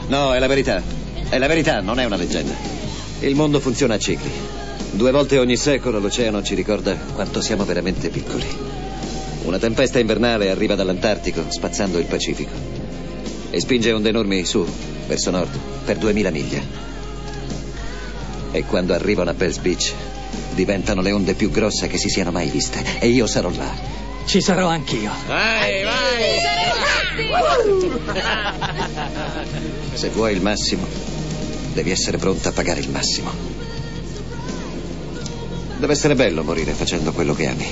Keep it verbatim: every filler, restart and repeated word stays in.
No, è la verità. È la verità, non è una leggenda. Il mondo funziona a cicli. Due volte ogni secolo l'oceano ci ricorda quanto siamo veramente piccoli. Una tempesta invernale arriva dall'Antartico, spazzando il Pacifico, e spinge onde enormi su, verso nord, per duemila miglia. E quando arrivano a Bells Beach, diventano le onde più grosse che si siano mai viste. E io sarò là. Ci sarò anch'io. Vai, vai! Se vuoi il massimo, devi essere pronta a pagare il massimo. Deve essere bello morire facendo quello che ami.